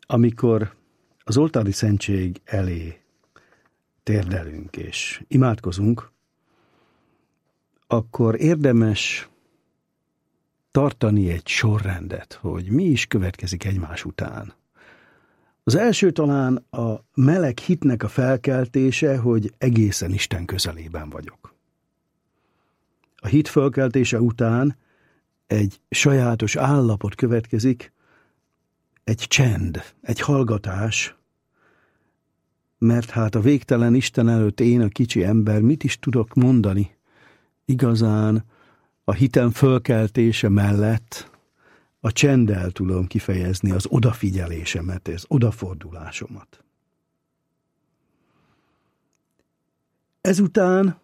Amikor az oltári szentség elé térdelünk és imádkozunk, akkor érdemes tartani egy sorrendet, hogy mi is következik egymás után. Az első talán a meleg hitnek a felkeltése, hogy egészen Isten közelében vagyok. A hit felkeltése után egy sajátos állapot következik, egy csend, egy hallgatás, mert hát a végtelen Isten előtt én, a kicsi ember, mit is tudok mondani? Igazán a hitem fölkeltése mellett a csenddel tudom kifejezni az odafigyelésemet, az odafordulásomat. Ezután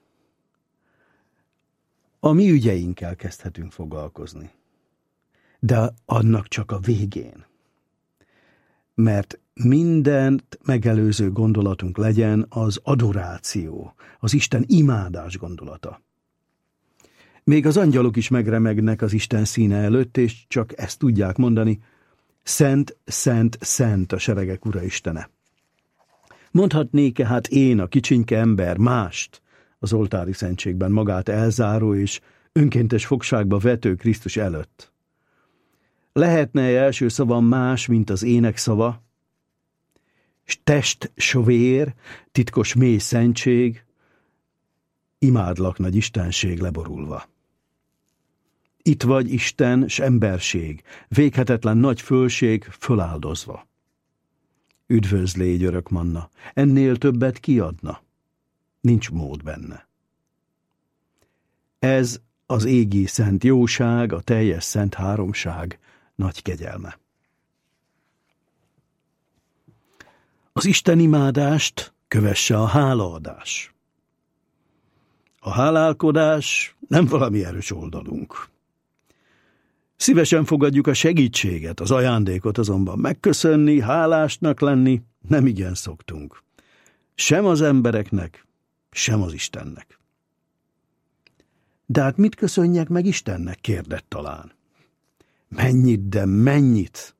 a mi ügyeinkkel kezdhetünk foglalkozni. De annak csak a végén. Mert mindent megelőző gondolatunk legyen az adoráció, az Isten imádás gondolata. Még az angyalok is megremegnek az Isten színe előtt, és csak ezt tudják mondani: Szent, szent, szent a seregek Ura Istene. Mondhatnék-e hát én, a kicsinke ember, mást az oltári szentségben magát elzáró és önkéntes fogságba vető Krisztus előtt? Lehetne első szavam más, mint az ének szava, s test sovér, titkos mély szentség, imádlak nagy istenség leborulva. Itt vagy Isten s emberség, véghetetlen nagy fölség föláldozva. Üdvözl légy, örök manna, ennél többet kiadna. Nincs mód benne. Ez az égi szent jóság, a teljes szent háromság nagy kegyelme. Az Isten imádást kövesse a hálaadás. A hálálkodás nem valami erős oldalunk. Szívesen fogadjuk a segítséget, az ajándékot, azonban megköszönni, hálásnak lenni nem igen szoktunk. Sem az embereknek, sem az Istennek. De hát mit köszönjek meg Istennek, kérdett talán. Mennyit, de mennyit?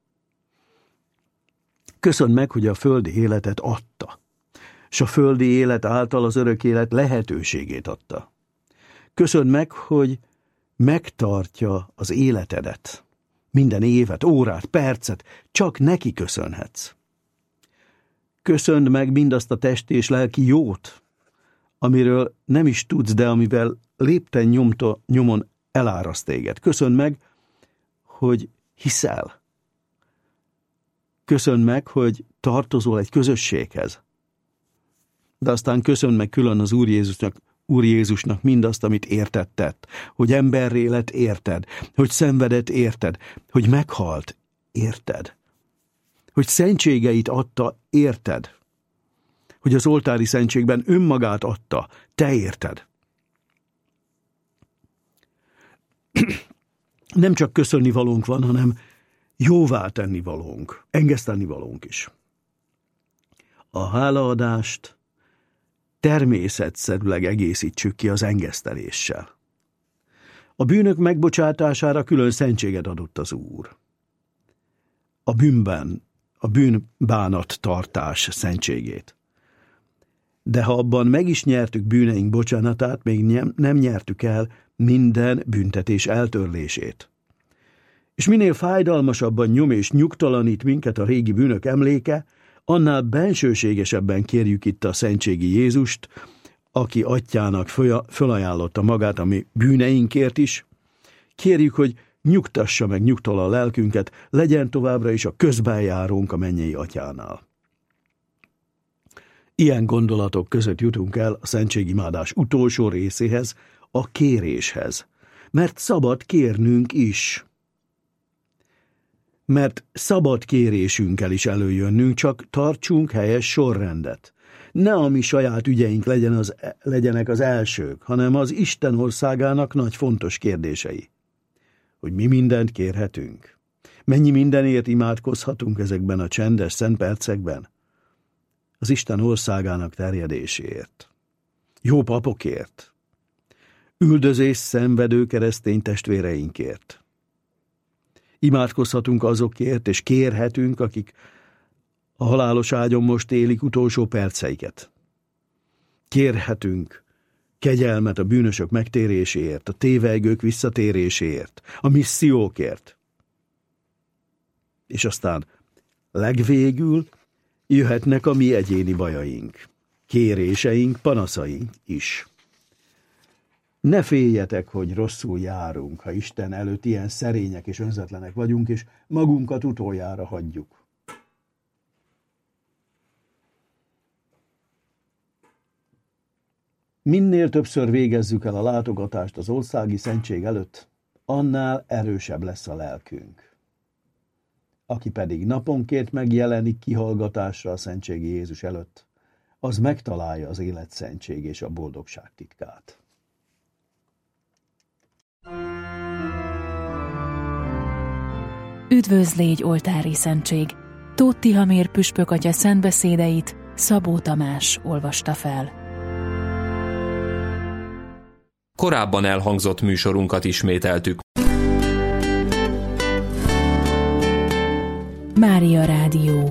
Köszönd meg, hogy a földi életet adta, s a földi élet által az örök élet lehetőségét adta. Köszönd meg, hogy megtartja az életedet. Minden évet, órát, percet csak neki köszönhetsz. Köszönd meg mindazt a testi és lelki jót, amiről nem is tudsz, de amivel lépten nyomon eláraszt téged. Köszönd meg, hogy hiszel. Köszönd meg, hogy tartozol egy közösséghez. De aztán köszönd meg külön az Úr Jézusnak mindazt, amit érted tett, hogy emberré lett érted, hogy szenvedett érted, hogy meghalt érted, hogy szentségeit adta érted, hogy az oltári szentségben önmagát adta, te érted. Nem csak köszönni valónk van, hanem jóvá tenni valónk, engesztelni valónk is. A hálaadást természetszerűleg egészítsük ki az engeszteléssel. A bűnök megbocsátására külön szentséget adott az Úr. A bűnbánat tartás szentségét. De ha abban meg is nyertük bűneink bocsánatát, még nem nyertük el minden büntetés eltörlését. És minél fájdalmasabban nyom és nyugtalanít minket a régi bűnök emléke, annál bensőségesebben kérjük itt a szentségi Jézust, aki atyának fölajánlotta magát a mi bűneinkért is. Kérjük, hogy nyugtassa meg nyugtal a lelkünket, legyen továbbra is a közbenjárónk a mennyei atyánál. Ilyen gondolatok között jutunk el a szentségimádás utolsó részéhez, a kéréshez, mert szabad kérnünk is. Mert szabad kérésünkkel is előjönnünk, csak tartsunk helyes sorrendet. Ne a mi saját ügyeink legyenek az elsők, hanem az Isten országának nagy fontos kérdései. Hogy mi mindent kérhetünk. Mennyi mindenért imádkozhatunk ezekben a csendes szent percekben? Az Isten országának terjedéséért. Jó papokért. Üldözés szenvedő keresztény testvéreinkért. Imádkozhatunk azokért, és kérhetünk, akik a halálos ágyon most élik utolsó perceiket. Kérhetünk kegyelmet a bűnösök megtéréséért, a tévejgők visszatéréséért, a missziókért. És aztán legvégül jöhetnek a mi egyéni bajaink, kéréseink, panaszaink is. Ne féljetek, hogy rosszul járunk, ha Isten előtt ilyen szerények és önzetlenek vagyunk, és magunkat utoljára hagyjuk. Minél többször végezzük el a látogatást az országi szentség előtt, annál erősebb lesz a lelkünk. Aki pedig naponként megjelenik kihallgatásra a szentségi Jézus előtt, az megtalálja az élet szentség és a boldogság titkát. Üdvözl légy, oltári szentség! Tóth Tihamér püspök atya szentbeszédeit Szabó Tamás olvasta fel. Korábban elhangzott műsorunkat ismételtük. Mária Rádió.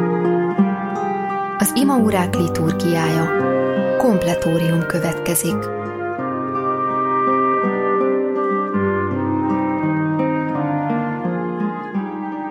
Az imaórák liturgiája. Kompletórium következik.